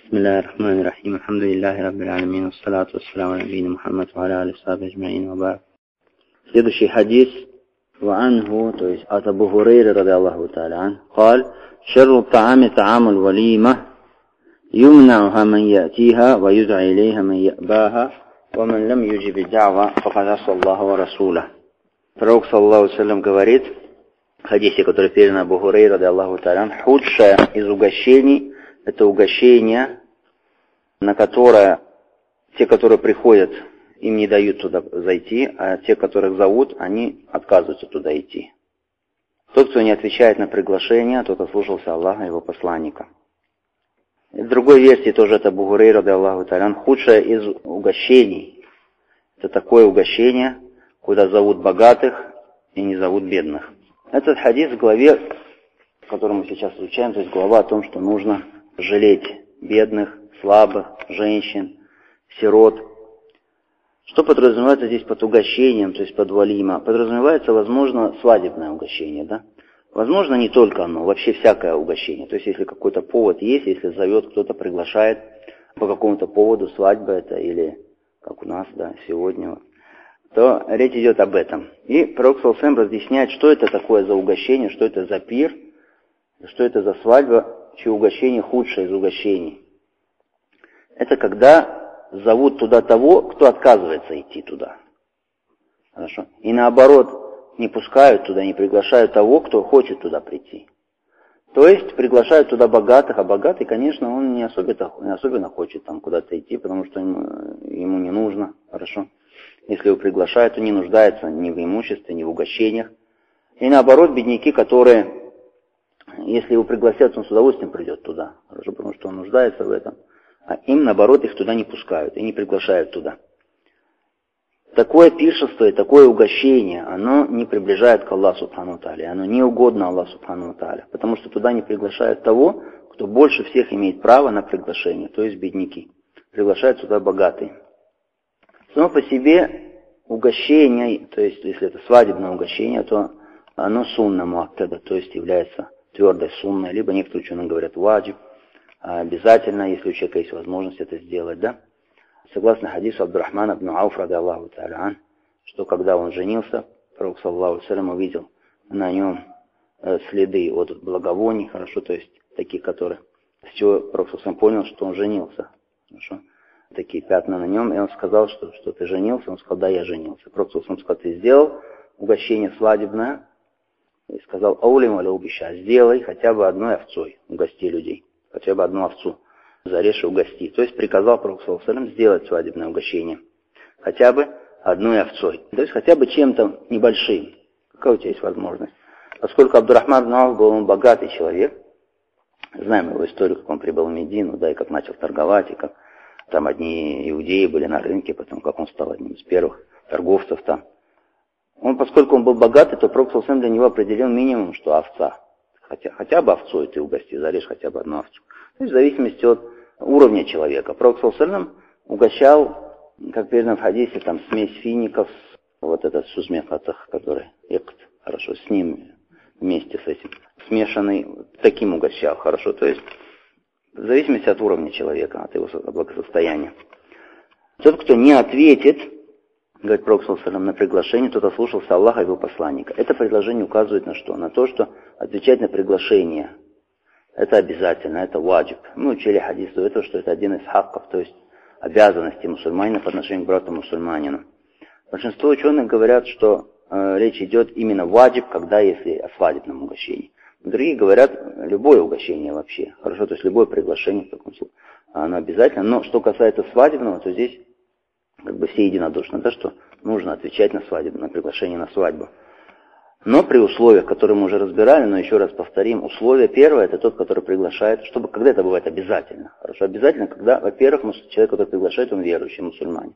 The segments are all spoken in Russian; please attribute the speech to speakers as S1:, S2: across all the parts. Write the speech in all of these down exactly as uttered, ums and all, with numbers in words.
S1: بسم الله الرحمن الرحيم الحمد لله رب العالمين والصلاة والسلام على نبينا محمد وعلى آله وصحبه أجمعين وبعد. Следующий хадис وعنه, то есть от Абу Хурайры رضي الله تعالى عنه قال شر الطعام طعام الوليمة يمنعها من يأتيها ويدعى إليها من يأباها ومن لم يجب الدعوة فقد عصى الله ورسوله. Пророк саллаллаху алейхи ва саллям говорит в хадисе, который передан Абу Хурайре رضي الله تعالى عنه: худшее из угощений — это угощение, на которое те, которые приходят, им не дают туда зайти, а те, которых зовут, они отказываются туда идти. Тот, кто не отвечает на приглашение, тот ослушался Аллаха и его посланника. И в другой версии тоже это Абу Хурайра, рады Аллаху та'аля, худшее из угощений — это такое угощение, куда зовут богатых и не зовут бедных. Этот хадис в главе, который мы сейчас изучаем, то есть глава о том, что нужно жалеть бедных, слабых, женщин, сирот. Что подразумевается здесь под угощением, то есть под валима? Подразумевается, возможно, свадебное угощение, да? Возможно, не только оно, вообще всякое угощение. То есть, если какой-то повод есть, если зовет кто-то, приглашает по какому-то поводу, свадьба это или, как у нас, да, сегодня, то речь идет об этом. И пророк саллаллаху алейхи ва саллям разъясняет, что это такое за угощение, что это за пир, что это за свадьба, чье угощение худшее из угощений. Это когда зовут туда того, кто отказывается идти туда. Хорошо? И наоборот, не пускают туда, не приглашают того, кто хочет туда прийти. То есть приглашают туда богатых, а богатый, конечно, он не особенно, не особенно хочет там куда-то идти, потому что ему, ему не нужно. Хорошо? Если его приглашают, то не нуждается ни в имуществе, ни в угощениях. И наоборот, бедняки, которые, если его пригласят, он с удовольствием придет туда. Хорошо? Потому что он нуждается в этом. А им, наоборот, их туда не пускают и не приглашают туда. Такое пиршество и такое угощение, оно не приближает к Аллаху Субхану ва Тааля, оно не угодно Аллаху Субхану ва Тааля, потому что туда не приглашают того, кто больше всех имеет право на приглашение, то есть бедняки. Приглашают сюда богатые. Само по себе угощение, то есть если это свадебное угощение, то оно сунна муаккада, то есть является твердой сунной, либо некоторые ученые говорят ваджиб. Обязательно, если у человека есть возможность это сделать, да? Согласно хадису Абдурахмана ибн Ауф, рады Аллаху та'аля ан, что когда он женился, пророк саллаллаху алейхи ва саллям увидел на нем следы от благовоний, хорошо, то есть такие, которые, с чего пророк саллаллаху алейхи ва саллям понял, что он женился, хорошо, такие пятна на нем, и он сказал, что, что ты женился, он сказал, да, я женился. Пророк саллаллаху алейхи ва саллям сказал, ты сделал угощение свадебное, и сказал, аулим аля убиша, сделай хотя бы одной овцой, угости людей. Хотя бы одну овцу зарежь и угости. То есть приказал пророк саллаллаху алейхи ва саллям сделать свадебное угощение. Хотя бы одной овцой. То есть хотя бы чем-то небольшим. Какая у тебя есть возможность? Поскольку Абдурахман ибн Ауф был он богатый человек, знаем его историю, как он прибыл в Медину, да, и как начал торговать, и как там одни иудеи были на рынке, потом как он стал одним из первых торговцев там. Он, поскольку он был богатый, то пророк саллаллаху алейхи ва саллям для него определил минимум, что овца. Хотя, хотя бы овцой ты угости, зарежь хотя бы одну овцу. То есть в зависимости от уровня человека. Пророк саллаллаху алейхи ва саллям угощал, как передано в хадисе, там смесь фиников, вот этот сузмехатах, который экт, хорошо, с ним вместе с этим смешанный, таким угощал, хорошо. То есть в зависимости от уровня человека, от его благосостояния. Тот, кто не ответит, говорит пророк саллаллаху алейхи ва саллям, на приглашение, тот ослушался Аллаха и его посланника. Это предложение указывает на что? На то, что отвечать на приглашение это обязательно, это ваджиб. Мы учили хадис до этого, что это один из хакков, то есть обязанностей мусульманина по отношению к брату мусульманину. Большинство ученых говорят, что э, речь идет именно ваджиб, когда если о свадебном угощении. Другие говорят, любое угощение вообще. Хорошо, то есть любое приглашение в таком случае, оно обязательно. Но что касается свадебного, то здесь как бы все единодушны, да, что нужно отвечать на свадьбу, на приглашение на свадьбу. Но при условиях, которые мы уже разбирали, но еще раз повторим, условие первое, это тот, который приглашает, чтобы, когда это бывает обязательно. Хорошо, обязательно, когда, во-первых, человек, который приглашает, он верующий, мусульманин.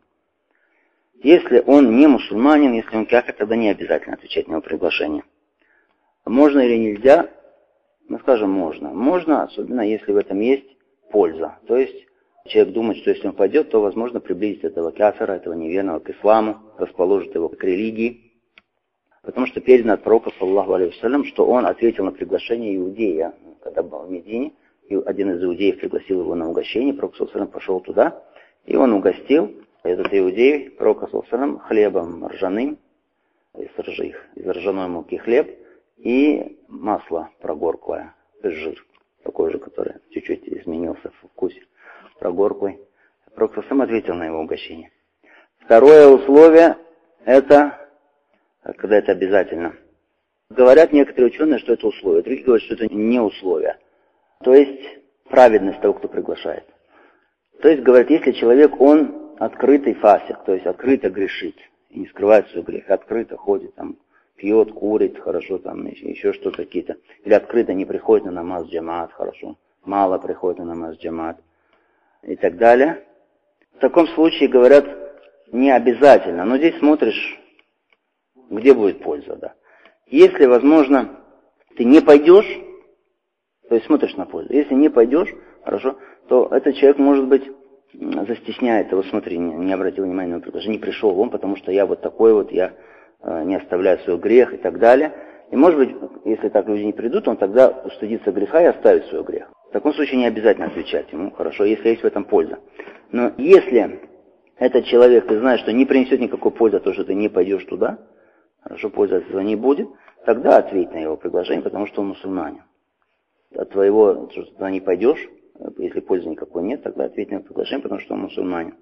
S1: Если он не мусульманин, если он кафир, тогда не обязательно отвечать на его приглашение. Можно или нельзя? Мы скажем, можно. Можно, особенно если в этом есть польза. То есть человек думает, что если он пойдет, то, возможно, приблизит этого кафира, этого неверного к исламу, расположит его к религии. Потому что передано от пророка, саллаллаху алейхи ва саллям, что он ответил на приглашение иудея, когда был в Медине, и один из иудеев пригласил его на угощение, пророк саллаллаху алейхи ва саллям пошел туда, и он угостил этот иудей пророка саллаллаху алейхи ва саллям хлебом ржаным, из, ржи, из ржаной муки хлеб, и масло прогорклое, жир, такой же, который чуть-чуть изменился в вкусе, прогорклый. Пророк саллаллаху алейхи ва саллям ответил на его угощение. Второе условие – это, когда это обязательно. Говорят некоторые ученые, что это условие, другие говорят, что это не условие. То есть праведность того, кто приглашает. То есть, говорят, если человек, он открытый фасик, то есть открыто грешит, и не скрывает свой грех, открыто ходит, там, пьет, курит, хорошо, там, еще что-то какие-то, или открыто не приходит на намаз джамаат, хорошо, мало приходит на намаз джамаат, и так далее. В таком случае, говорят, не обязательно, но здесь смотришь, где будет польза, да. Если, возможно, ты не пойдешь, то есть смотришь на пользу. Если не пойдешь, хорошо, то этот человек, может быть, застесняется. Вот смотри, не обратил внимания на его предложение, не пришел он, потому что я вот такой вот, я э, не оставляю свой грех и так далее. И может быть, если так люди не придут, он тогда устыдится греха и оставит свой грех. В таком случае не обязательно отвечать ему, хорошо, если есть в этом польза. Но если этот человек, ты знаешь, что не принесет никакой пользы, то, что ты не пойдешь туда, хорошо, пользы от этого не будет, тогда ответь на его приглашение, потому что он мусульманин. От твоего, что ты туда не пойдешь, если пользы никакой нет, тогда ответь на его приглашение, потому что он мусульманин.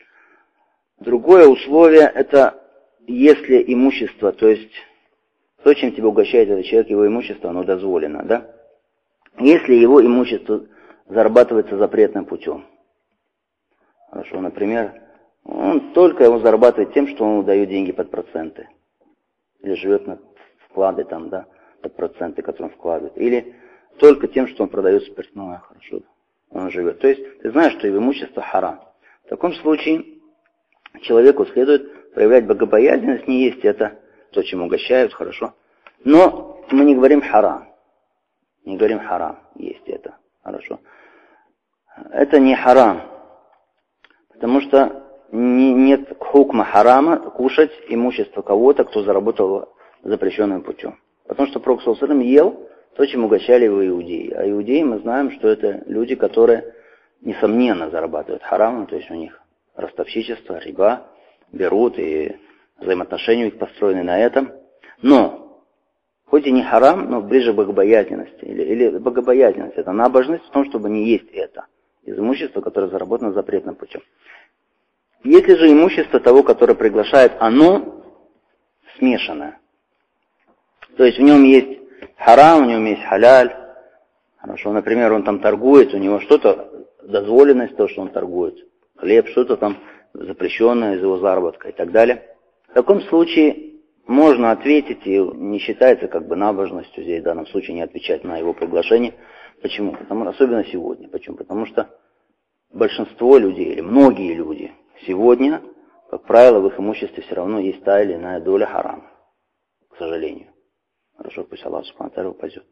S1: Другое условие, это если имущество, то есть то, чем тебя угощает этот человек, его имущество, оно дозволено, да? Если его имущество зарабатывается запретным путем. Хорошо, например, он только его зарабатывает тем, что он дает деньги под проценты. Или живет на вклады там, да, под проценты, которые он вкладывает. Или только тем, что он продает спиртное, хорошо, он живет. То есть ты знаешь, что его имущество харам. В таком случае человеку следует проявлять богобоязненность, не есть это то, чем угощают, хорошо. Но мы не говорим харам. Не говорим харам, есть это, хорошо. Это не харам, потому что не, нет хукма харама кушать имущество кого-то, кто заработал запрещенным путем. Потому что пророк саллаллаху алейхи ва саллям ел то, чем угощали его иудеи. А иудеи, мы знаем, что это люди, которые, несомненно, зарабатывают харамом, то есть у них ростовщичество, риба, берут, и взаимоотношения у них построены на этом. Но, хоть и не харам, но ближе к богобоязненности. Или, или богобоязненность, это набожность в том, чтобы не есть это из имущества, которое заработано запретным путем. Если же имущество того, которое приглашает, оно смешанное, то есть в нем есть харам, в нем есть халяль, хорошо, например, он там торгует, у него что-то дозволенность, то, что он торгует, хлеб, что-то там запрещенное из его заработка и так далее. В таком случае можно ответить, и не считается как бы набожностью здесь в данном случае не отвечать на его приглашение. Почему? Потому, особенно сегодня. Почему? Потому что большинство людей, или многие люди сегодня, как правило, в их имуществе все равно есть та или иная доля харама. К сожалению. Хорошо, пусть Аллах субхану ва тааля упадет.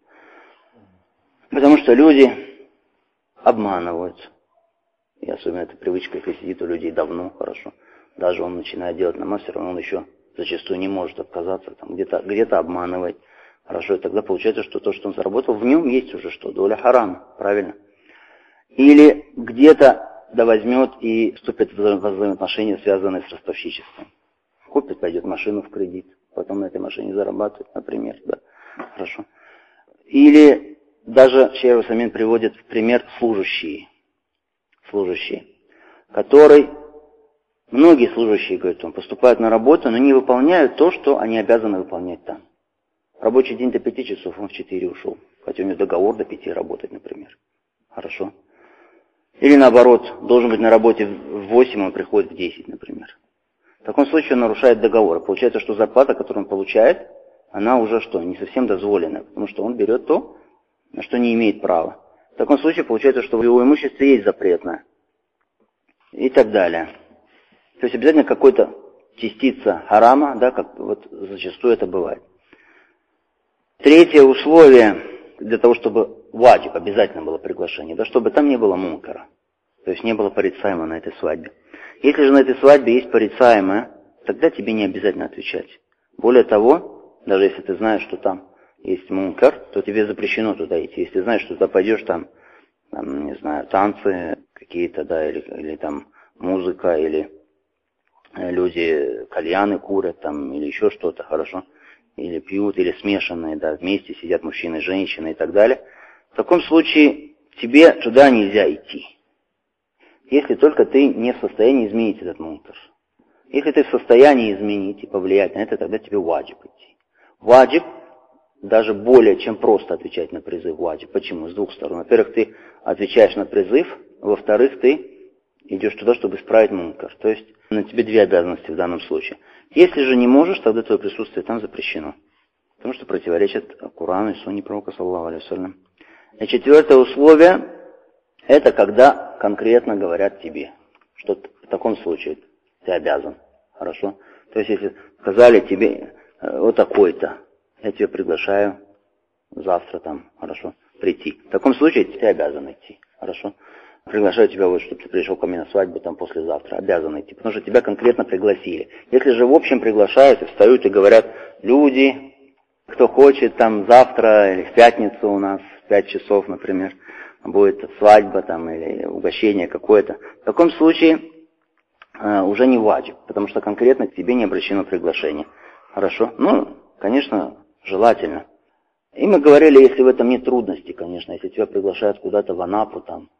S1: Потому что люди обманываются. И особенно эта привычка, если сидит у людей давно, хорошо. Даже он начинает делать намаз, все равно он еще зачастую не может отказаться, там, где-то, где-то обманывать. Хорошо, и тогда получается, что то, что он заработал, в нем есть уже что? Доля харама, правильно? Или где-то да возьмет и вступит в взаимоотношения, связанные с ростовщичеством. Купит, пойдет машину в кредит, потом на этой машине зарабатывает, например, да, хорошо. Или даже Шейх Усаймин приводит в пример служащие, служащие, который, многие служащие, говорят, он, поступают на работу, но не выполняют то, что они обязаны выполнять там. Рабочий день до пяти часов, он в четыре ушел, хотя у него договор до пяти работать, например, хорошо. Или наоборот, должен быть на работе в восемь, он приходит в десять, например. В таком случае он нарушает договор. Получается, что зарплата, которую он получает, она уже что, не совсем дозволенная, потому что он берет то, на что не имеет права. В таком случае получается, что в его имуществе есть запретное. И так далее. То есть обязательно какой-то частица харама, да, как вот зачастую это бывает. Третье условие для того, чтобы ваджиб, обязательно было приглашение, да, чтобы там не было мункара. То есть не было порицаемого на этой свадьбе. Если же на этой свадьбе есть порицаемое, тогда тебе не обязательно отвечать. Более того, даже если ты знаешь, что там есть мункар, то тебе запрещено туда идти. Если ты знаешь, что туда пойдешь, там там, не знаю, танцы какие-то, да, или, или там музыка, или люди кальяны курят, там, или еще что-то, хорошо, или пьют, или смешанные, да, вместе сидят мужчины и женщины и так далее. В таком случае тебе туда нельзя идти, если только ты не в состоянии изменить этот мункар. Если ты в состоянии изменить и повлиять на это, тогда тебе ваджиб идти. Ваджиб даже более, чем просто отвечать на призыв ваджиб. Почему? С двух сторон. Во-первых, ты отвечаешь на призыв, во-вторых, ты идешь туда, чтобы исправить мункар. То есть на тебе две обязанности в данном случае. Если же не можешь, тогда твое присутствие там запрещено. Потому что противоречит Корану и Сунне пророка, саллаллаху алейхи ва саллям. И четвертое условие, это когда конкретно говорят тебе, что в таком случае ты обязан. Хорошо? То есть, если сказали тебе вот такой-то, я тебя приглашаю завтра там, хорошо, прийти. В таком случае ты обязан идти. Хорошо? Приглашаю тебя, вот, чтобы ты пришел ко мне на свадьбу там послезавтра. Обязан идти, потому что тебя конкретно пригласили. Если же в общем приглашают и встают и говорят, люди, кто хочет, там завтра или в пятницу у нас, в пять часов, например, будет свадьба там или угощение какое-то. В таком случае э, уже не ваджиб, потому что конкретно к тебе не обращено приглашение. Хорошо? Ну, конечно, желательно. И мы говорили, если в этом нет трудностей, конечно, если тебя приглашают куда-то в Анапу там,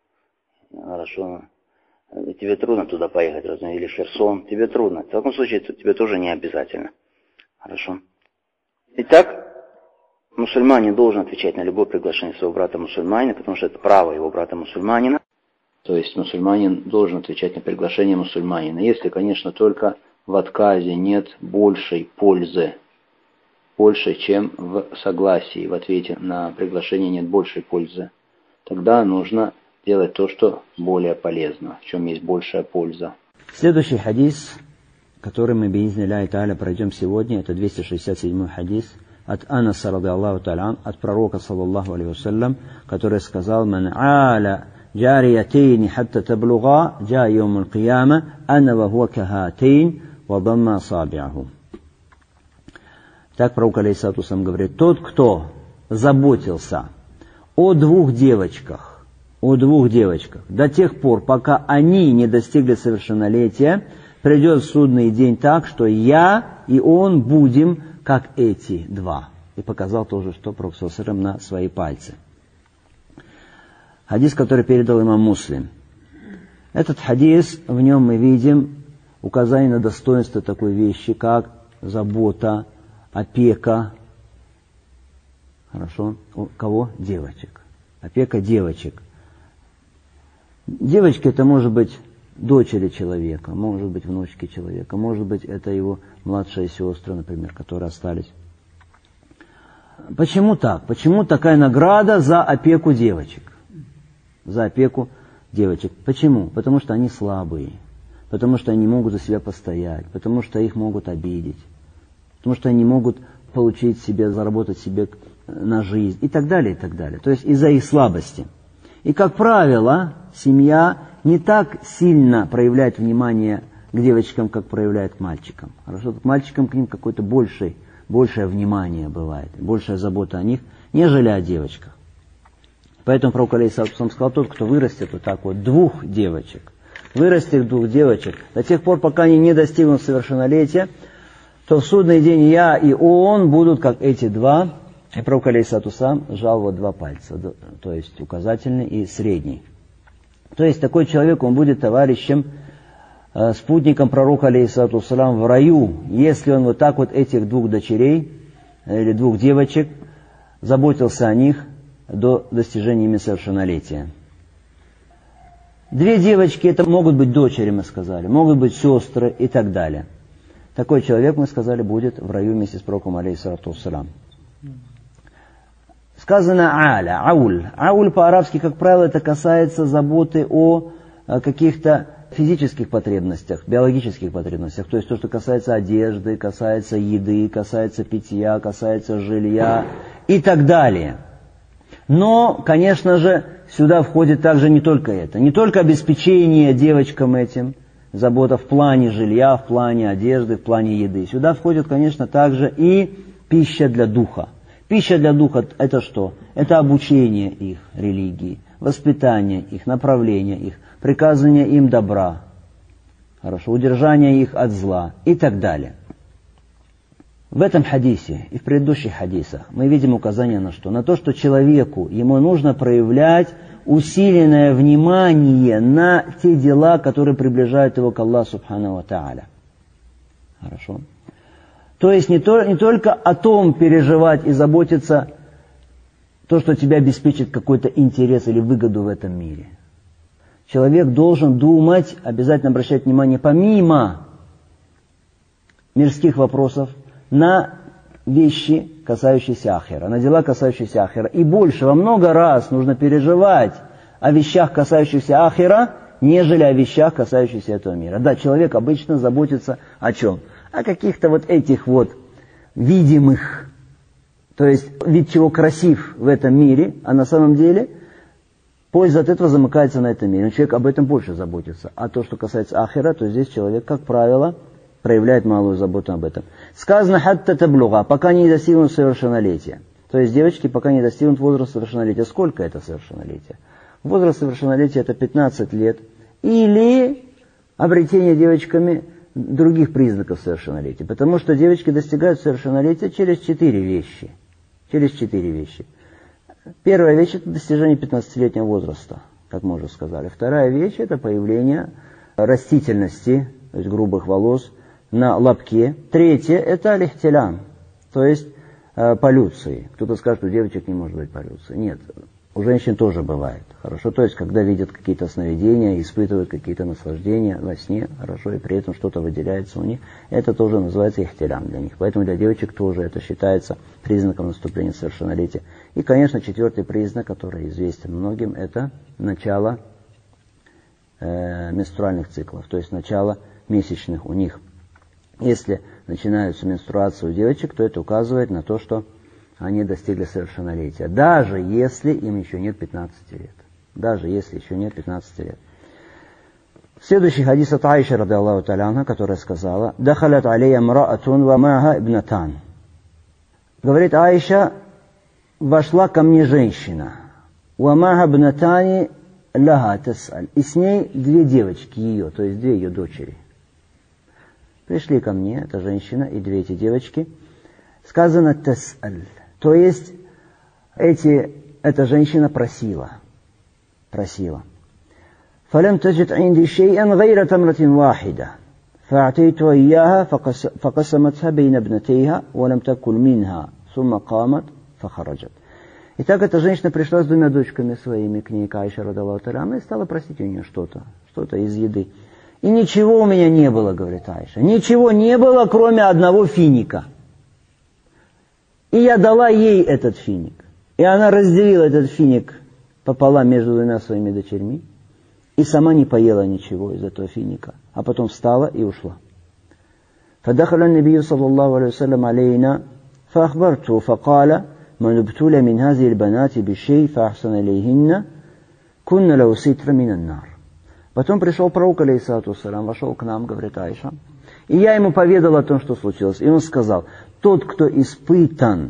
S1: хорошо, тебе трудно туда поехать, разве, или в Херсон, тебе трудно. В таком случае тебе тоже не обязательно. Хорошо? Итак, мусульманин должен отвечать на любое приглашение своего брата-мусульманина, потому что это право его брата-мусульманина. То есть мусульманин должен отвечать на приглашение мусульманина. Если, конечно, только в отказе нет большей пользы, больше, чем в согласии, в ответе на приглашение нет большей пользы, тогда нужно делать то, что более полезно, в чем есть большая польза.
S2: Следующий хадис, который мы, биизнилляхи тааля, пройдем сегодня, это двести шестьдесят седьмой хадис от Анаса, ради Аллаху тааля, от пророка, саллаллаху алейхи вассалям, который сказал: «Ман а'ля джариятейни хатта таблуга, джа йом аль-кияма, ана ва хуа кахатейн, ва дамма асаби'аху». Так пророк, алейхиссалату вассалям, говорит: тот, кто заботился о двух девочках, о двух девочках, до тех пор, пока они не достигли совершеннолетия, придет в судный день так, что я и он будем как эти два. И показал тоже, что пророк саллаллаху алейхи ва саллям на свои пальцы. Хадис, который передал имам Муслим. Этот хадис, в нем мы видим указание на достоинство такой вещи, как забота, опека. Хорошо? У кого? Девочек. Опека девочек. Девочки — это может быть дочери человека, может быть внучки человека, может быть это его младшие сестры, например, которые остались. Почему так? Почему такая награда за опеку девочек? За опеку девочек. Почему? Потому что они слабые, потому что они не могут за себя постоять, потому что их могут обидеть, потому что они не могут получить себе, заработать себе на жизнь и так далее, и так далее. То есть из-за их слабости. И, как правило, семья не так сильно проявляет внимание к девочкам, как проявляет к мальчикам. Хорошо, к мальчикам к ним какое-то большее, большее внимание бывает, большая забота о них, нежели о девочках. Поэтому пророк, алейхиссалату вассалям, сказал: тот, кто вырастет вот так вот двух девочек, вырастет двух девочек, до тех пор, пока они не достигнут совершеннолетия, то в судный день я и он будут как эти два. И пророк, алейхиссалату вассалям, сжал вот два пальца, то есть указательный и средний. То есть такой человек, он будет товарищем, э, спутником пророка, алейхиссалату вассалям, в раю, если он вот так вот этих двух дочерей или двух девочек заботился о них до достижения ими совершеннолетия. Две девочки — это могут быть дочери, мы сказали, могут быть сестры и так далее. Такой человек, мы сказали, будет в раю вместе с пророком, алейхиссалату вассалям. Сказано аля, ауль. Ауль по-арабски, как правило, это касается заботы о каких-то физических потребностях, биологических потребностях. То есть то, что касается одежды, касается еды, касается питья, касается жилья и так далее. Но, конечно же, сюда входит также не только это. Не только обеспечение девочкам этим, забота в плане жилья, в плане одежды, в плане еды. Сюда входит, конечно, также и пища для духа. Пища для духа — это что? Это обучение их религии, воспитание их, направление их, приказывание им добра, хорошо, удержание их от зла и так далее. В этом хадисе и в предыдущих хадисах мы видим указание на что? На то, что человеку, ему нужно проявлять усиленное внимание на те дела, которые приближают его к Аллаху Субхану ва Тааля. Хорошо? То есть не, то, не только о том переживать и заботиться, то, что тебя обеспечит какой-то интерес или выгоду в этом мире. Человек должен думать, обязательно обращать внимание, помимо мирских вопросов, на вещи, касающиеся ахира, на дела, касающиеся ахира. И больше, во много раз нужно переживать о вещах, касающихся ахира, нежели о вещах, касающихся этого мира. Да, человек обычно заботится о чем? О каких-то вот этих вот видимых, то есть вид чего красив в этом мире, а на самом деле польза от этого замыкается на этом мире. Но человек об этом больше заботится. А то, что касается ахира, то здесь человек, как правило, проявляет малую заботу об этом. Сказано «хатта таблуга», пока не достигнут совершеннолетия. То есть девочки пока не достигнут возраста совершеннолетия. Сколько это совершеннолетие? Возраст совершеннолетия это пятнадцать лет. Или обретение девочками других признаков совершеннолетия. Потому что девочки достигают совершеннолетия через четыре вещи. Через четыре вещи. Первая вещь это достижение пятнадцатилетнего возраста, как мы уже сказали. Вторая вещь это появление растительности, то есть грубых волос, на лобке. Третье – это алихтилян, то есть э, полюции. Кто-то скажет, что у девочек не может быть полюции. Нет, у женщин тоже бывает. Хорошо, то есть когда видят какие-то сновидения, испытывают какие-то наслаждения во сне, хорошо, и при этом что-то выделяется у них, это тоже называется ихтилян для них. Поэтому для девочек тоже это считается признаком наступления совершеннолетия. И, конечно, четвертый признак, который известен многим, это начало э, менструальных циклов, то есть начало месячных у них. Если начинаются менструации у девочек, то это указывает на то, что они достигли совершеннолетия. Даже если им еще нет пятнадцати лет. Даже если еще нет пятнадцати лет. Следующий хадис от Аиши, ради Аллаху та'аля анха, которая сказала: «Дахалят алейя мраатун ва маха ибнатан». Говорит Аиша, вошла ко мне женщина. Ва маха ибнатани ляха тас'аль. И с ней две девочки ее, то есть две ее дочери. Пришли ко мне, эта женщина и две эти девочки. Сказано тас'аль. То есть эти, эта женщина просила. Просила. فلم تجد عندي شيئا غير تمرة واحدة فأعطيتها إياها فقسمتها بين ابنتيها ولم تأكل منها ثم قامت فخرجت. Итак, эта женщина пришла с двумя дочками своими к ней, к Аише ради Аллаху та'аля анха, и стала просить у нее что-то, что-то из еды. И ничего у меня не было, говорит Аиша. Ничего не было, кроме одного финика. И я дала ей этот финик. И она разделила этот финик пополам между двумя своими дочерьми. И сама не поела ничего из этого финика. А потом встала и ушла. فدخل النبي صلى الله عليه وسلم علينا فأخبرته فقال من ابتلي من هذه البنات بشيء فأحسن إليهن كن له ستر من النار. Потом пришел пророк, алейхиссалату вассалям, вошел к нам, говорит Аиша, и я ему поведал о том, что случилось. И он сказал: тот, кто испытан,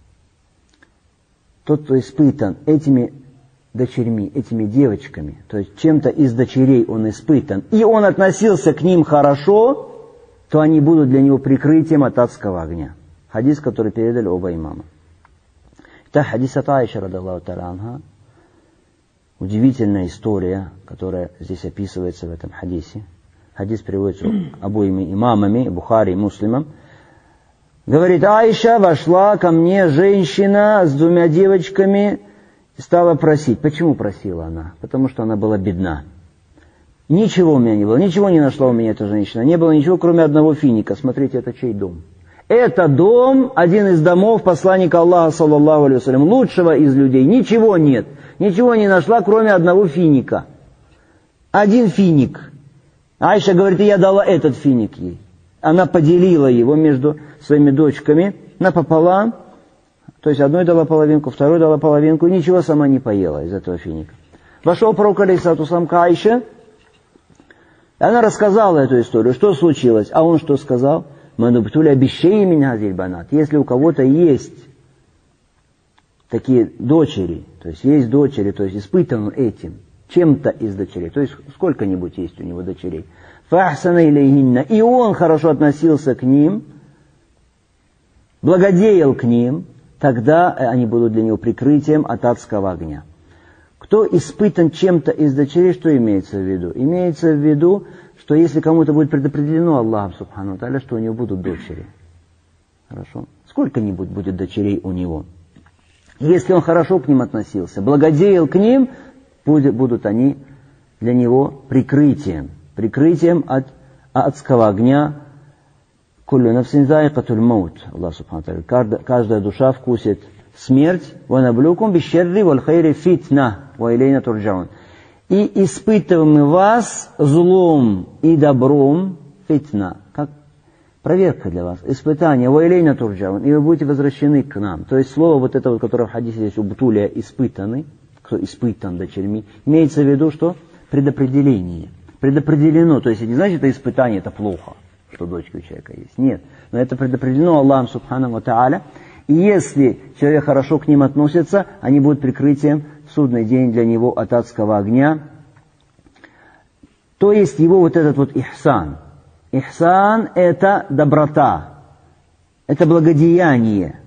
S2: тот, кто испытан этими дочерьми, этими девочками, то есть чем-то из дочерей он испытан, и он относился к ним хорошо, то они будут для него прикрытием от адского огня. Хадис, который передали оба имама. Итак, хадис от Аиши, ради Аллаху та'аля анха, удивительная история, которая здесь описывается в этом хадисе. Хадис приводится обоими имамами, Бухари и Муслимом. Говорит, Аиша, вошла ко мне женщина с двумя девочками и стала просить. Почему просила она? Потому что она была бедна. Ничего у меня не было, ничего не нашла у меня эта женщина. Не было ничего, кроме одного финика. Смотрите, это чей дом? Это дом, один из домов посланника Аллаха, саллаллаху алейхи вассалям, лучшего из людей. Ничего нет. Ничего не нашла, кроме одного финика. Один финик. Аиша говорит, я дала этот финик ей. Она поделила его между своими дочками напополам. То есть одной дала половинку, второй дала половинку. Ничего сама не поела из этого финика. Вошел пророк, алейхиссалату вассалям, к Аише. И она рассказала эту историю. Что случилось? А он что сказал? Если у кого-то есть такие дочери, то есть есть дочери, то есть испытан этим, чем-то из дочерей, то есть сколько-нибудь есть у него дочерей. Фахсана илейхинна, и он хорошо относился к ним, благодеял к ним, тогда они будут для него прикрытием от адского огня. Кто испытан чем-то из дочерей, что имеется в виду? Имеется в виду, что если кому-то будет предопределено Аллахом Субхану ва Тааля, что у него будут дочери. Хорошо? Сколько-нибудь будет дочерей у него. Если он хорошо к ним относился, благодеял к ним, будут они для него прикрытием. Прикрытием от адского огня. Куллю нафсин заикатуль маут. Аллах Субхану ва Тааля. Каждая душа вкусит смерть. Ва наблюкум бишшарри валь хайри фитна. Ва илейна турджаун. И испытываем мы вас злом и добром, фитна, как проверка для вас, испытание, ва илейна турджаун, и вы будете возвращены к нам. То есть слово вот это, вот, которое в хадисе здесь у Бутулия испытаны, кто испытан дочерьми, имеется в виду, что предопределение. Предопределено, то есть это не значит, что испытание это плохо, что дочки у человека есть. Нет, но это предопределено Аллахом Субхану ва Тааля. И если человек хорошо к ним относится, они будут прикрытием в судный день для него от адского огня. То есть его вот этот вот ихсан. Ихсан – это доброта, это благодеяние.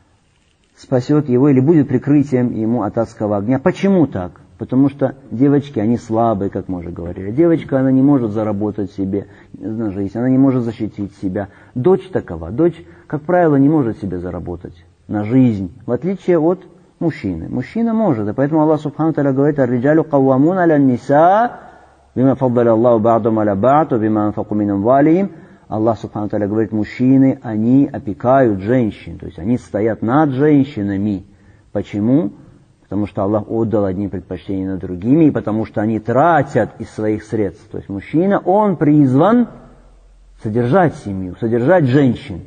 S2: Спасет его или будет прикрытием ему от адского огня. Почему так? Потому что девочки, они слабые, как мы уже говорили. Девочка, она не может заработать себе на жизнь, она не может защитить себя. Дочь такова. Дочь, как правило, не может себе заработать на жизнь, в отличие от мужчины. Мужчина может, и поэтому Аллах Субхану Тааля говорит: «Ар-риджалю каввамун аля ниса, бима фаддаля Аллаху ба'дум аля ба'д, бима анфаку мин амвалихим». Аллах Субхану Тааля говорит: мужчины, они опекают женщин, то есть они стоят над женщинами. Почему? Потому что Аллах отдал одни предпочтения над другими, и потому что они тратят из своих средств. То есть мужчина, он призван содержать семью, содержать женщин.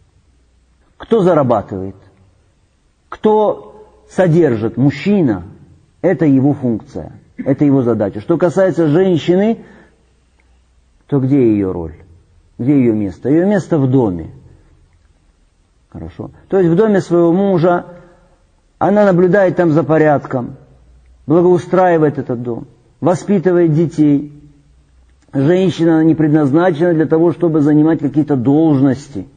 S2: Кто зарабатывает? Кто содержит? Мужчина. Это его функция, это его задача. Что касается женщины, то где ее роль? Где ее место? Ее место в доме. Хорошо. То есть в доме своего мужа она наблюдает там за порядком, благоустраивает этот дом, воспитывает детей. Женщина не предназначена для того, чтобы занимать какие-то должности.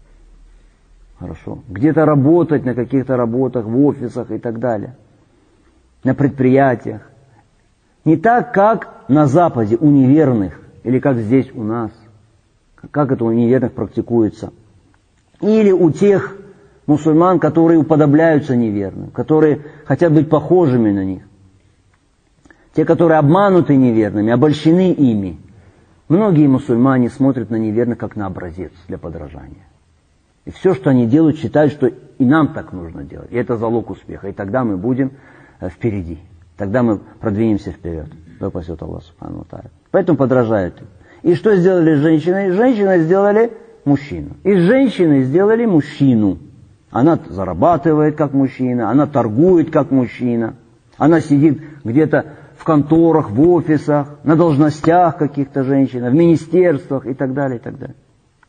S2: Хорошо. Где-то работать на каких-то работах, в офисах и так далее. На предприятиях. Не так, как на Западе у неверных, или как здесь у нас. Как это у неверных практикуется. Или у тех мусульман, которые уподобляются неверным, которые хотят быть похожими на них. Те, которые обмануты неверными, обольщены ими. Многие мусульмане смотрят на неверных как на образец для подражания. И все, что они делают, считают, что и нам так нужно делать. И это залог успеха. И тогда мы будем впереди. Тогда мы продвинемся вперед. Да спасет Аллах Субхану ва Тааля. Поэтому подражают им. И что сделали женщины? Женщины сделали мужчину. Из женщины сделали мужчину. Она зарабатывает как мужчина, она торгует как мужчина, она сидит где-то в конторах, в офисах, на должностях каких-то женщин, в министерствах и так далее, и так далее.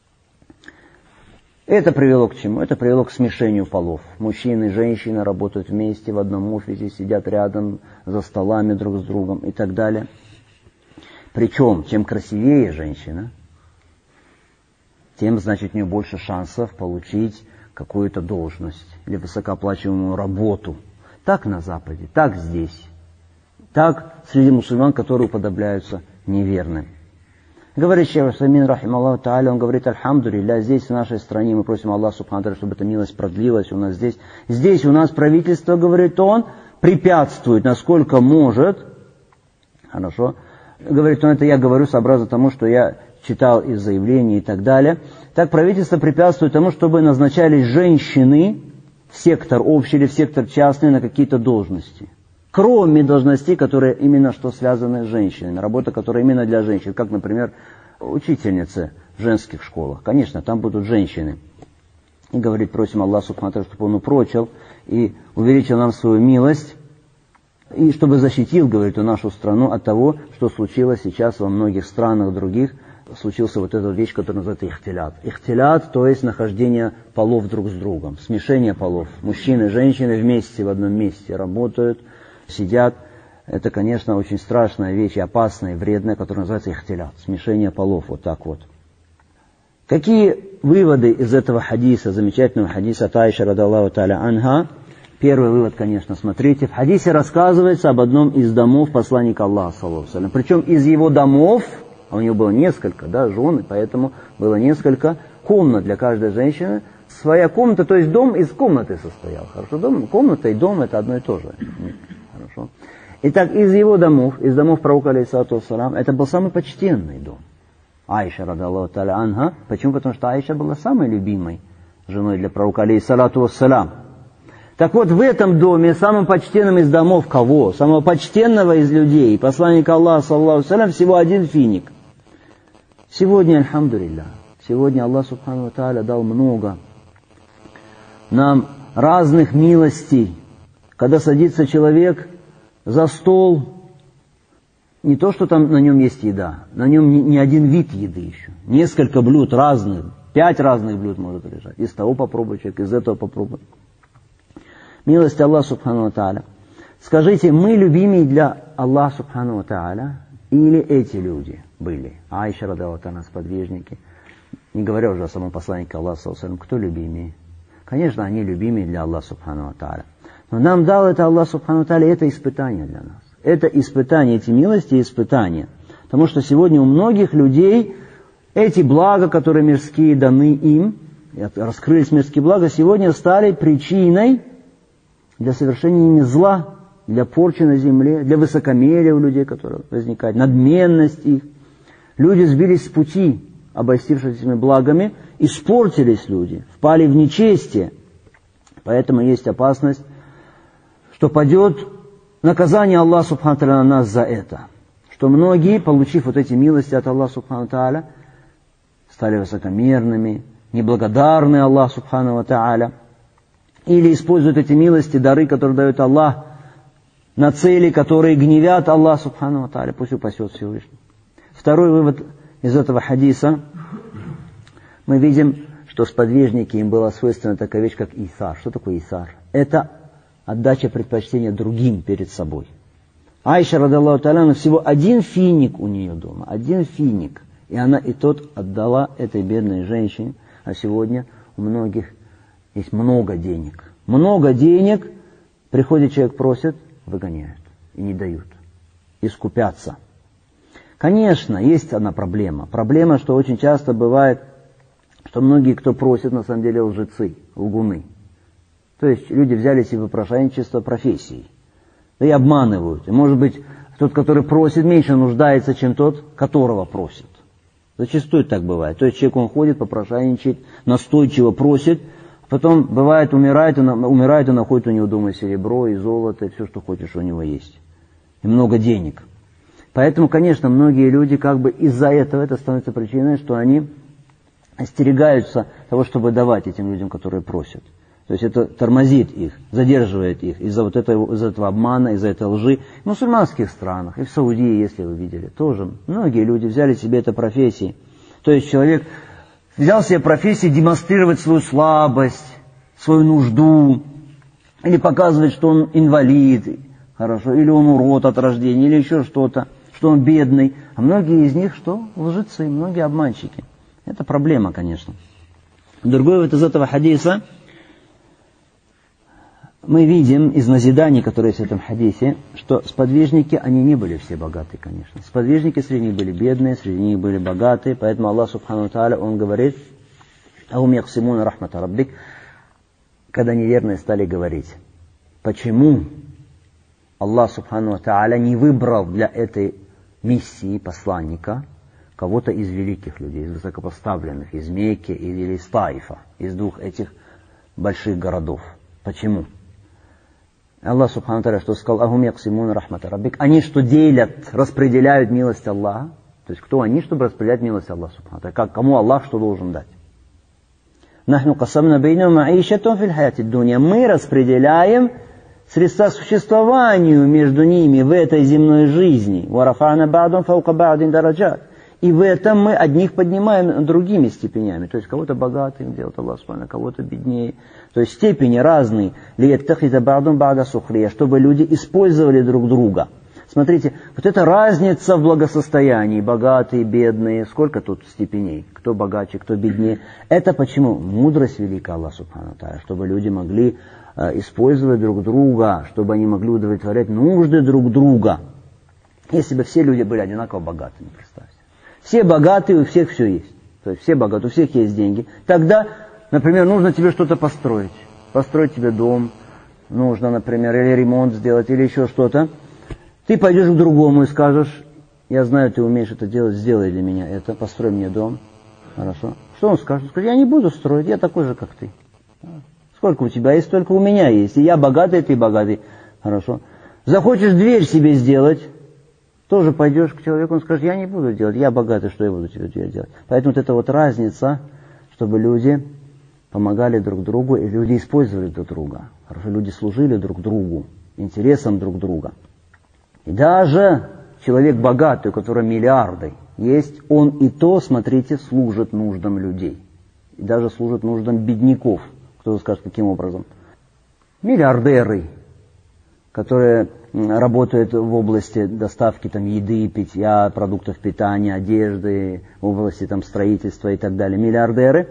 S2: Это привело к чему? Это привело к смешению полов. Мужчины и женщины работают вместе в одном офисе, сидят рядом за столами друг с другом и так далее. Причем, чем красивее женщина, тем, значит, у нее больше шансов получить какую-то должность или высокооплачиваемую работу. Так на Западе, так здесь. Так среди мусульман, которые уподобляются неверным. Говорит шейх Усаймин, рахималлаху тааля, он говорит: альхамдулилля, здесь в нашей стране мы просим Аллаха Субхану Тааля, чтобы эта милость продлилась у нас здесь. Здесь у нас правительство, говорит он, препятствует, насколько может. Хорошо. Говорит он, это я говорю сообразно тому, что я читал из заявлений и так далее. Так правительство препятствует тому, чтобы назначались женщины в сектор общий или в сектор частный на какие-то должности. Кроме должностей, которые именно что связаны с женщинами. Работа, которая именно для женщин. Как, например, учительницы в женских школах. Конечно, там будут женщины. И говорит, просим Аллаха Субхану ва Тааля, чтобы Он упрочил и увеличил нам свою милость. И чтобы защитил, говорит он, нашу страну от того, что случилось сейчас во многих странах других, случился вот эта вещь, которая называется ихтилят. Ихтилят, то есть нахождение полов друг с другом, смешение полов. Мужчины и женщины вместе в одном месте работают, сидят. Это, конечно, очень страшная вещь, опасная, вредная, которая называется ихтилят, смешение полов, вот так вот. Какие выводы из этого хадиса, замечательного хадиса от Аиши радаллаху та'аля анха? Первый вывод, конечно, смотрите, в хадисе рассказывается об одном из домов посланника Аллаха, саллаллаху алейхи ва саллям. Причем из его домов, а у него было несколько, да, жен, поэтому было несколько комнат для каждой женщины. Своя комната, то есть дом из комнаты состоял. Хорошо, дом, комната и дом это одно и то же. Хорошо. Итак, из его домов, из домов пророка, алейхиссалату вассалям, это был самый почтенный дом. Аиша, радаллаху та'аля анха. Почему? Потому что Аиша была самой любимой женой для пророка, алейхиссалату вассалям. Так вот, в этом доме, самым почтенным из домов кого? Самого почтенного из людей, посланника Аллаха, саллаллаху алейхи ва саллям, всего один финик. Сегодня, альхамдулилля, сегодня Аллах, субхану ва тааля, дал много нам разных милостей. Когда садится человек за стол, не то, что там на нем есть еда, на нем не, не один вид еды еще. Несколько блюд разных, пять разных блюд может лежать. Из того попробуй человек, из этого попробуй. Милость Аллаха, субхану ва тааля. Скажите, мы любимые для Аллаха, субхану ва тааля, или эти люди были? Аиша, радаллаху та'аля, сподвижники. Не говоря уже о самом посланнике Аллаха, саллаллаху алейхи ва саллям, кто любимые? Конечно, они любимые для Аллаха, субхану ва тааля. Но нам дал это Аллах, субхану ва тааля, это испытание для нас. Это испытание, эти милости, испытания. Потому что сегодня у многих людей эти блага, которые мирские даны им, раскрылись мирские блага, сегодня стали причиной для совершения ими зла, для порчи на земле, для высокомерия у людей, которые возникают, надменность их. Люди сбились с пути, обольстившись этими благами, испортились люди, впали в нечестие. Поэтому есть опасность, что падет наказание Аллаха субхану тааля на нас за это. Что многие, получив вот эти милости от Аллаха субхану тааля, стали высокомерными, неблагодарны Аллаху субхану тааля, или используют эти милости, дары, которые дает Аллах, на цели, которые гневят Аллах субхану тааля. Пусть упасет Всевышний. Второй вывод из этого хадиса. Мы видим, что сподвижники, им была свойственна такая вещь, как исар. Что такое исар? Это отдача предпочтения другим перед собой. Аиша, радаллаху та'аля, всего один финик у нее дома. Один финик. И она и тот отдала этой бедной женщине. А сегодня у многих есть много денег. Много денег. Приходит человек, просит, выгоняют. И не дают. И скупятся. Конечно, есть одна проблема. Проблема, что очень часто бывает, что многие, кто просит, на самом деле лжецы, лгуны. То есть люди взяли себе попрошайничество профессией. Да и обманывают. И может быть, тот, который просит, меньше нуждается, чем тот, которого просит. Зачастую так бывает. То есть человек, он ходит, попрошайничает, настойчиво просит, потом бывает, умирает, он, умирает, он находит у него дома серебро и золото, и все, что хочешь, у него есть. И много денег. Поэтому, конечно, многие люди как бы из-за этого, это становится причиной, что они остерегаются того, чтобы давать этим людям, которые просят. То есть это тормозит их, задерживает их из-за вот этого, из-за этого обмана, из-за этой лжи. В мусульманских странах, и в Саудии, если вы видели, тоже многие люди взяли себе это профессии. То есть человек взял себе профессию демонстрировать свою слабость, свою нужду, или показывать, что он инвалид, хорошо, или он урод от рождения, или еще что-то, что он бедный. А многие из них что? Лжецы, многие обманщики. Это проблема, конечно. Другой вот из этого хадиса мы видим из назиданий, которые есть в этом хадисе, что сподвижники, они не были все богатые, конечно. Сподвижники среди них были бедные, среди них были богатые, поэтому Аллах субхану тааля, Он говорит, «Ахум яхсимуна рахмата раббик», когда неверные стали говорить, почему Аллах субхану тааля не выбрал для этой миссии посланника кого-то из великих людей, из высокопоставленных, из Мекки или из Таифа, из двух этих больших городов. Почему? Аллах субхану тааля что сказал? Ахум яхсимуна рахмата раббик. Они что делят, распределяют милость Аллаха. То есть кто они, чтобы распределять милость Аллаха субхану тааля? Как, кому Аллах что должен дать? Нахну касамна бейнахум маишатум фил хаяти дунья. Мы распределяем средства существованию между ними в этой земной жизни. Варафана ба'дум фаука ба'дин дараджат. И в этом мы одних поднимаем другими степенями. То есть кого-то богатым делает Аллах Субхану, кого-то беднее. То есть степени разные. Чтобы люди использовали друг друга. Смотрите, вот эта разница в благосостоянии, богатые, бедные, сколько тут степеней, кто богаче, кто беднее. Это почему? Мудрость велика Аллах Субхану Тааля, чтобы люди могли э, использовать друг друга, чтобы они могли удовлетворять нужды друг друга. Если бы все люди были одинаково богатыми, представьте. Все богатые, у всех все есть. То есть все богатые, у всех есть деньги. Тогда, например, нужно тебе что-то построить. Построить тебе дом, нужно, например, или ремонт сделать, или еще что-то. Ты пойдешь к другому и скажешь: я знаю, ты умеешь это делать, сделай для меня это, построй мне дом. Хорошо. Что он скажет? Скажет: я не буду строить, я такой же, как ты. Сколько у тебя есть, столько у меня есть. И я богатый, ты богатый. Хорошо. Захочешь дверь себе сделать, тоже пойдешь к человеку, он скажет: я не буду делать, я богатый, что я буду тебе дверь делать. Поэтому вот эта вот разница, чтобы люди помогали друг другу, и люди использовали друг друга. Хорошо, люди служили друг другу, интересам друг друга. И даже человек богатый, у которого миллиарды есть, он и то, смотрите, служит нуждам людей. И даже служит нуждам бедняков. Кто-то скажет, каким образом? Миллиардеры, которые работают в области доставки там, еды, питья, продуктов питания, одежды, в области там, строительства и так далее. Миллиардеры,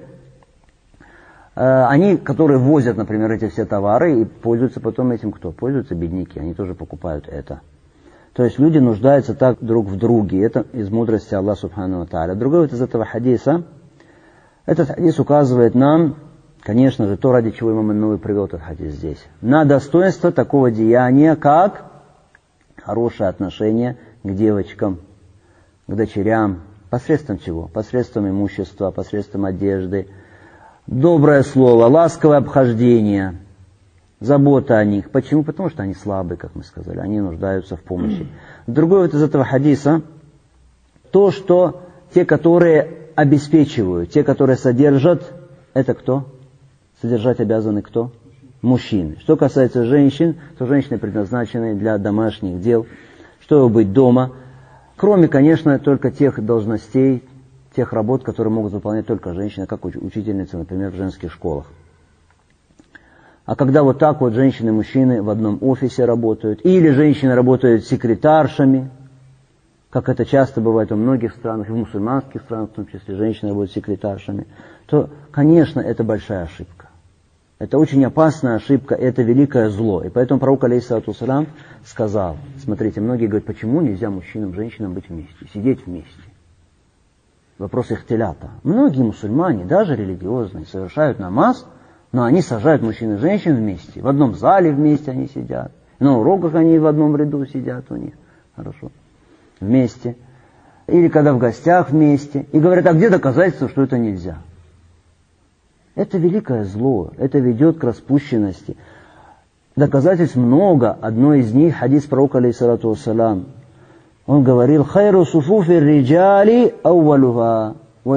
S2: они, которые возят, например, эти все товары, и пользуются потом этим кто? Пользуются бедняки, они тоже покупают это. То есть люди нуждаются так друг в друге. Это из мудрости Аллаха Субхану ва Тааля. Другой вот из этого хадиса. Этот хадис указывает нам, конечно же, то, ради чего имам ан-Навави привел этот хадис здесь. На достоинство такого деяния, как хорошее отношение к девочкам, к дочерям. Посредством чего? Посредством имущества, посредством одежды. Доброе слово, ласковое обхождение. Забота о них. Почему? Потому что они слабые, как мы сказали. Они нуждаются в помощи. Другой вот из этого хадиса. То, что те, которые обеспечивают, те, которые содержат, это кто? Содержать обязаны кто? Мужчины. Что касается женщин, то женщины предназначены для домашних дел, чтобы быть дома. Кроме, конечно, только тех должностей, тех работ, которые могут выполнять только женщины, как учительницы, например, в женских школах. А когда вот так вот женщины и мужчины в одном офисе работают, или женщины работают секретаршами, как это часто бывает во многих странах, и в мусульманских странах, в том числе женщины работают секретаршами, то, конечно, это большая ошибка. Это очень опасная ошибка, это великое зло. И поэтому пророк, алейхиссалату вассалям, сказал, смотрите, многие говорят, почему нельзя мужчинам и женщинам быть вместе, сидеть вместе? Вопрос ихтилята. Многие мусульмане, даже религиозные, совершают намаз, но они сажают мужчин и женщин вместе. В одном зале вместе они сидят. На уроках они в одном ряду сидят у них. Хорошо. Вместе. Или когда в гостях вместе. И говорят, а где доказательства, что это нельзя? Это великое зло. Это ведет к распущенности. Доказательств много. Одно из них, хадис пророка, алейхиссалату вассалям. Он говорил, хайру суфуфи риджали аувалуха.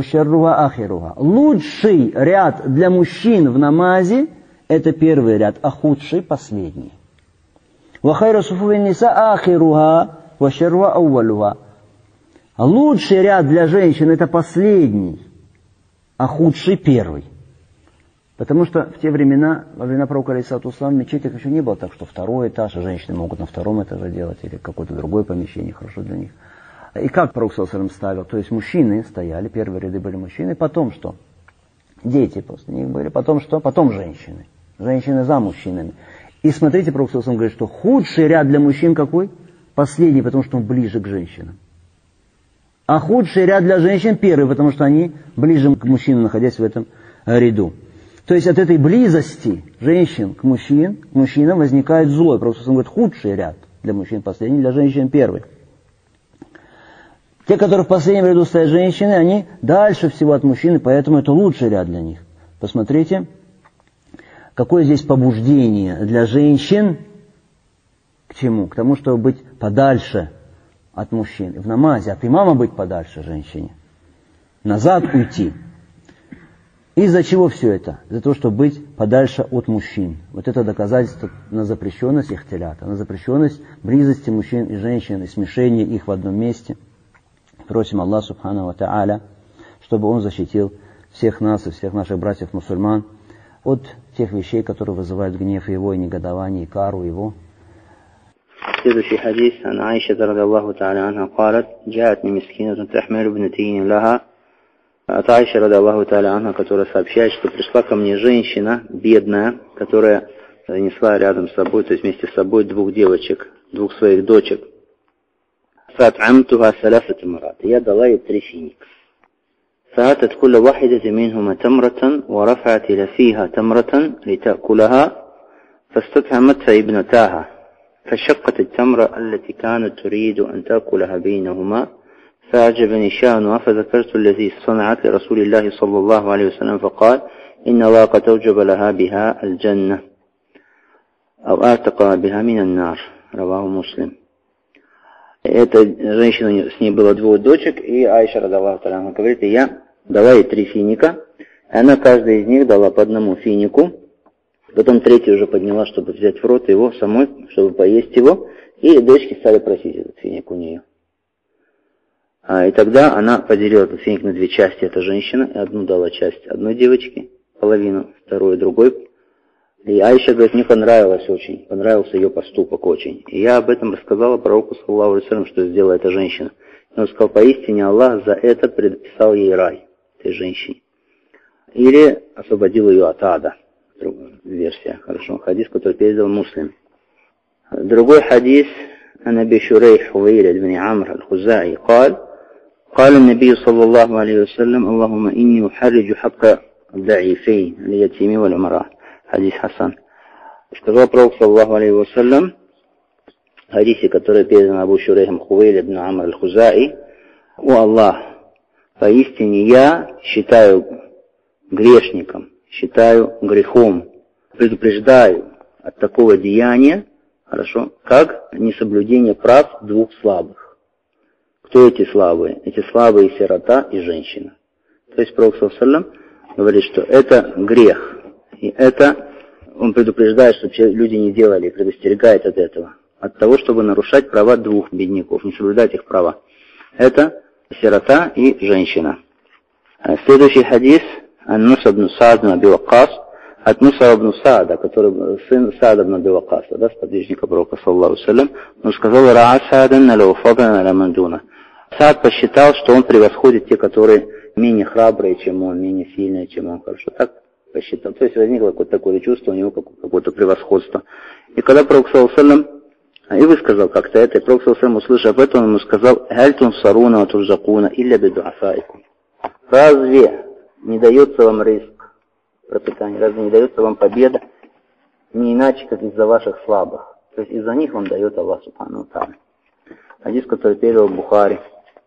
S2: Лучший ряд для мужчин в намазе – это первый ряд, а худший – последний. Лучший ряд для женщин – это последний, а худший – первый. Потому что в те времена, во времена пророка, алейхиссалату вассалям, в мечетях еще не было так, что второй этаж, а женщины могут на втором этаже делать, или какое-то другое помещение, хорошо для них. И как пророк ﷺ ставил? То есть мужчины стояли, первые ряды были мужчины, потом что? Дети после них были, потом что? Потом женщины. Женщины за мужчинами. И смотрите, пророк ﷺ говорит, что худший ряд для мужчин какой? Последний, потому что он ближе к женщинам. А худший ряд для женщин первый, потому что они ближе к мужчинам, находясь в этом ряду. То есть от этой близости женщин к мужчин, к мужчинам возникает зло. И пророк ﷺ говорит, худший ряд для мужчин последний, для женщин первый. Те, которые в последнем ряду стоят женщины, они дальше всего от мужчины, поэтому это лучший ряд для них. Посмотрите, какое здесь побуждение для женщин к чему? К тому, чтобы быть подальше от мужчин. В намазе от имама быть подальше женщине. Назад уйти. Из-за чего все это? Из-за того, чтобы быть подальше от мужчин. Вот это доказательство на запрещенность ихтилята, на запрещенность близости мужчин и женщин, и смешения их в одном месте. Просим Аллаха Субхану ва Тааля, чтобы Он защитил всех нас и всех наших братьев-мусульман от тех вещей, которые вызывают гнев Его и негодование, и кару Его.
S1: Следующий хадис, عن عائشة رضي الله تعالى عنها قالت جاءتني مسكينة تحمل ابنتين لها. От Аиши رضي الله تعالى عنها, которая сообщает, что пришла ко мне женщина, бедная, которая несла рядом с собой, то есть вместе с собой двух девочек, двух своих дочек. فأطعمتها ثلاثة مرات. Я дала ей три финика. فأتت كل واحدة منهما تمرة ورفعت إلى فيها تمرة لتأكلها فاستطعمتها ابنتاها فشقت التمرة التي كانت تريد أن تأكلها بينهما فأعجبني شأنها فذكرت الذي صنعت لرسول الله صلى الله عليه وسلم فقال إن الله قد أوجب لها بها الجنة أو أعتق بها من النار. رواه مسلم. Эта женщина, с ней было двое дочек, и Аиша радаллаху та'аля анха говорит, и я дала ей три финика, и она каждая из них дала по одному финику, потом третий уже подняла, чтобы взять в рот его самой, чтобы поесть его, и дочки стали просить этот финик у нее. А, и тогда она поделила этот финик на две части, эта женщина, и одну дала часть одной девочке, половину, вторую другой. И Аиша говорит, мне понравилось очень, понравился ее поступок очень. И я об этом рассказала пророку, саллаллаху алейхи ва саллям, что сделала эта женщина. И он сказал, поистине Аллах за это предписал ей рай, этой женщине. Или освободил ее от ада. Другая версия, хорошо, хадис, который передал Муслим. Другой хадис, عن أبي شريح حويلد بن عمرو الخزاعي قال قال النبي صلى الله عليه وسلم اللهم إني أحرج حق الضعيفين اليتيم والأمراء. Хадис Хасан. Сказал пророк, саллаллаху алейхи ва саллям, в хадисе, который передан Абу Шурейхом Хувейлид бн Амр аль-Хузаи, «О Аллах, поистине я считаю грешником, считаю грехом, предупреждаю от такого деяния, хорошо, как несоблюдение прав двух слабых». Кто эти слабые? Эти слабые сирота и женщина. То есть пророк, саллаллаху алейхи ва саллям, говорит, что это грех. И это он предупреждает, чтобы люди не делали, предостерегает от этого. От того, чтобы нарушать права двух бедняков, не соблюдать их права. Это сирота и женщина. Следующий хадис от Нусра ибн Саад ибн Аби Ваккас, от Нусра ибн Саада, который сын Саада ибн Аби Ваккаса, да, сподвижника пророка, саллаллаху алейхи ва саллям, он сказал, «Раа Саадан ла фадана ла мандуна». Саад посчитал, что он превосходит те, которые менее храбрые, чем он, менее сильные, чем он. Хорошо, так посчитал. То есть возникло какое-то такое чувство, у него какое-то превосходство. И когда пророк, саллаллаху алейхи ва саллям, и высказал как-то это, и пророк, саллаллаху алейхи ва саллям, услышав это, он ему сказал, «Халь тунсаруна ва турзакуна илля бидуафаикум». Разве не дается вам риск, пропитание, разве не дается вам победа, не иначе, как из-за ваших слабых? То есть из-за них вам дает Аллах Субхану ва Тааля. Хадис, который перевел Бухари.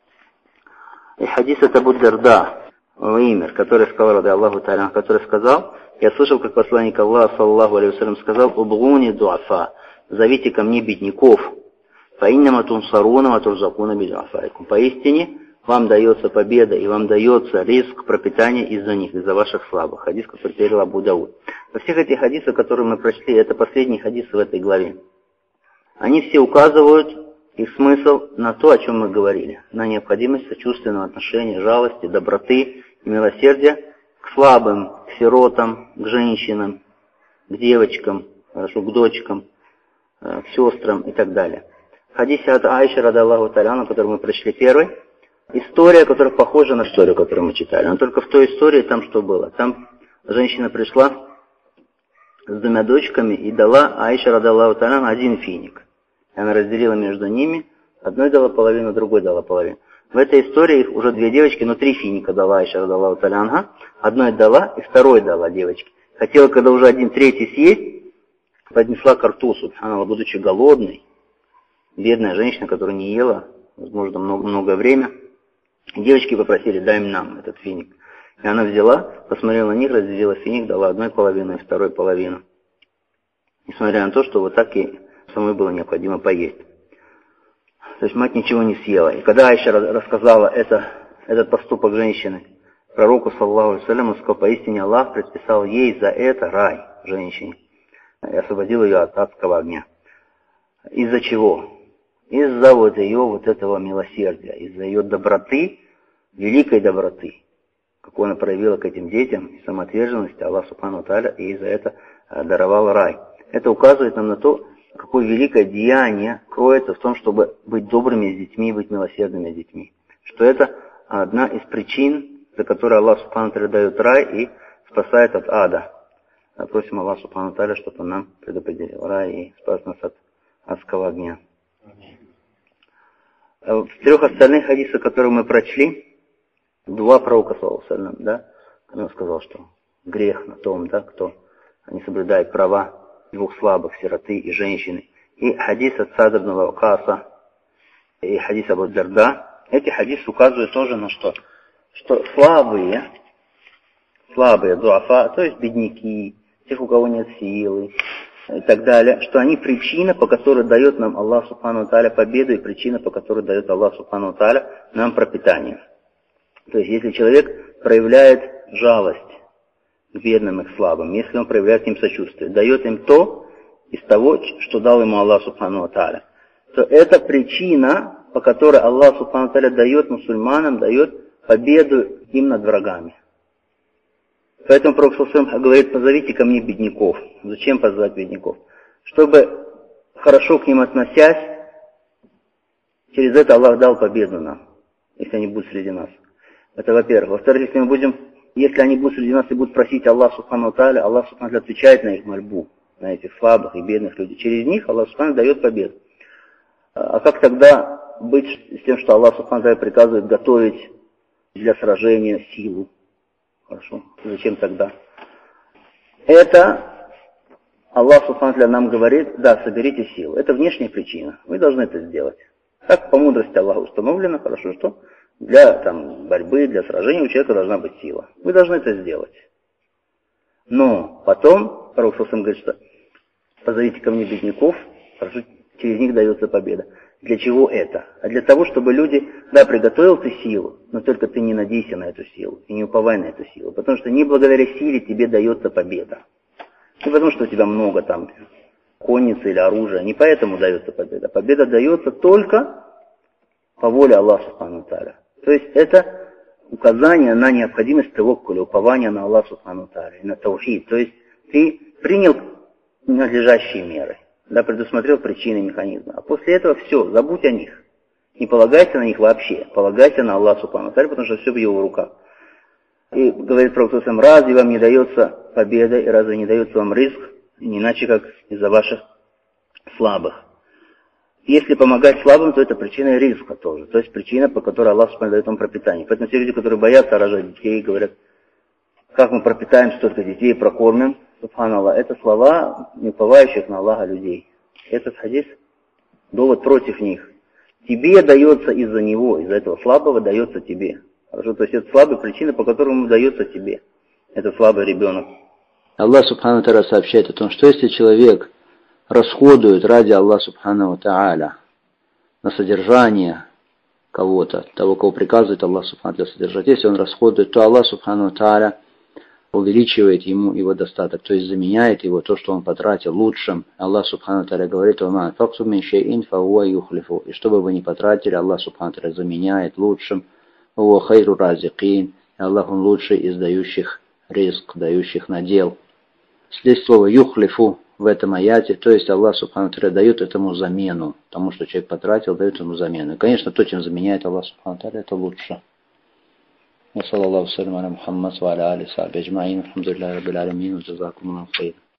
S1: И хадис от Абу Дарда, Уимер, который сказал, ради Аллаху Тааля, который сказал, я слышал, как посланник Аллаха, саллаллаху алейхи ва саллям, сказал, «Убгуни дуафа, зовите ко мне бедняков, фаиннама тунсаруна ва турзакуна бидуафаикум». Поистине, вам дается победа и вам дается риск пропитания из-за них, из-за ваших слабых. Хадис, который перевел Абу Дауд. Во всех этих хадисах, которые мы прочли, это последние хадисы в этой главе. Они все указывают, их смысл на то, о чем мы говорили, на необходимость сочувственного отношения, жалости, доброты и милосердия к слабым, к сиротам, к женщинам, к девочкам, хорошо, к дочкам, к сестрам и так далее. В хадисе от Аиши, радаллаху та'аля анха, который мы прочли первый, история, которая похожа на историю, которую мы читали. Но только в той истории там что было? Там женщина пришла с двумя дочками и дала Аише, радаллаху та'аля анха, один финик. Она разделила между ними, одной дала половину, другой дала половину. В этой истории их уже две девочки, но три финика дала Аиша, радаллаху та'аля анха. Одной дала и второй дала девочке. Хотела, когда уже один третий съесть, поднесла к рту, субханаллах, будучи голодной. Бедная женщина, которая не ела, возможно, много, много время. Девочки попросили, дай нам этот финик. И она взяла, посмотрела на них, разделила финик, дала одной половину и второй половину. Несмотря на то, что вот так и самой было необходимо поесть. То есть мать ничего не съела. И когда Аиша рассказала это, этот поступок женщины пророку, саллаллаху алейхи ва саллям, он сказал, поистине Аллах предписал ей за это рай, женщине, и освободил ее от адского огня. Из-за чего? из-за вот ее вот этого милосердия, из-за ее доброты, великой доброты, какую она проявила к этим детям, и самоотверженности Аллах Субхану ва Тааля, и за это даровал рай. Это указывает нам на то, какое великое деяние кроется в том, чтобы быть добрыми с детьми, быть милосердными с детьми. Что это одна из причин, за которой Аллах Субхану ва Тааля дает рай и спасает от ада. Просим Аллах Субхану ва Тааля, чтобы Он нам предопределил рай и спас нас от адского огня. В трех остальных хадисах, которые мы прочли, два пророка, саллаллаху алейхи ва саллям, да, он сказал, что грех на том, да, кто не соблюдает права двух слабых, сироты и женщины. И хадис от Саад ибн Вакаса, и хадис Абу Дарда. Эти хадисы указывают тоже на что? Что слабые, слабые, дуафа, то есть бедняки, тех, у кого нет силы, и так далее, что они причина, по которой дает нам Аллах Субхану ва Тааля победу, и причина, по которой дает Аллах Субхану ва Тааля нам пропитание. То есть, если человек проявляет жалость к бедным и к слабым, если он проявляет им сочувствие, дает им то из того, что дал ему Аллах Субхану ва Тааля, то это причина, по которой Аллах Субхану ва Тааля дает мусульманам, дает победу им над врагами. Поэтому Пророк саллаллаху алейхи ва саллям говорит: позовите ко мне бедняков. Зачем позвать бедняков? Чтобы, хорошо к ним относясь, через это Аллах дал победу нам, если они будут среди нас. Это во-первых. Во-вторых, если мы будем, если они будут среди нас и будут просить Аллах Субхану ва Тааля, Аллах Субхану ва Тааля отвечает на их мольбу, на этих слабых и бедных людей. Через них Аллах Субхану дает победу. А как тогда быть с тем, что Аллах Субхану ва Тааля приказывает готовить для сражения силу? Хорошо. Зачем тогда? Это Аллах Субхану ва Тааля нам говорит: да, соберите силу. Это внешняя причина. Вы должны это сделать. Так по мудрости Аллаха установлено, хорошо, что для там, борьбы, для сражения у человека должна быть сила. Вы должны это сделать. Но потом Пророк саллаллаху алейхи ва саллям говорит, что позовите ко мне бедняков, хорошо, через них дается победа. Для чего это? А для того, чтобы люди, да, приготовил ты силу, но только ты не надейся на эту силу и не уповай на эту силу. Потому что не благодаря силе тебе дается победа. Не потому, что у тебя много там конницы или оружия, не поэтому дается победа. Победа дается только по воле Аллаха Субхану ва Тааля. То есть это указание на необходимость таваккуля, упования на Аллаха Субхану ва Тааля, на таухид. То есть ты принял надлежащие меры, да, предусмотрел причины механизма. А после этого все, забудь о них. Не полагайся на них вообще. Полагайся на Аллаха Субхану ва Тааля, потому что все в его руках. И говорит Пророк саллаллаху алейхи ва саллям: разве вам не дается победа, и разве не дается вам ризк, не иначе как из-за ваших слабых? Если помогать слабым, то это причина риска тоже. То есть причина, по которой Аллах Субхану ва Тааля дает вам пропитание. Поэтому те люди, которые боятся рожать детей, говорят: как мы пропитаем столько детей и прокормим, субханаллах, это слова неуповающих на Аллаха людей. Этот хадис — довод против них. Тебе дается из-за него, из-за этого слабого дается тебе. Хорошо, то есть это слабая причина, по которому дается тебе. Это слабый ребенок.
S2: Аллах Субхану ва Тааля сообщает о том, что если человек расходует ради Аллаха Субхану ва Тааля на содержание кого-то, того, кого приказывает Аллах Субхану ва Тааля содержать, если он расходует, то Аллах Субхану ва Тааля увеличивает ему его достаток, то есть заменяет его то, что он потратил, лучшим. Аллах Субхану ва Тааля говорит: «Вама факсу мин шейин фауа юхлифу». И что бы вы ни потратили, Аллах Субхану ва Тааля заменяет лучшим. «Ва хайру разикин». Аллах, он лучший из дающих ризк, дающих надел. Здесь слово юхлифу в этом аяте, то есть Аллах Субхану ва Тааля дает этому замену, тому, что человек потратил, дает ему замену. И, конечно, то, чем заменяет Аллах Субхану ва Тааля, это лучше. وصلى الله وسلم على محمد وعلى آله وصحبه أجمعين الحمد لله رب العالمين وجزاكم الله خيرا.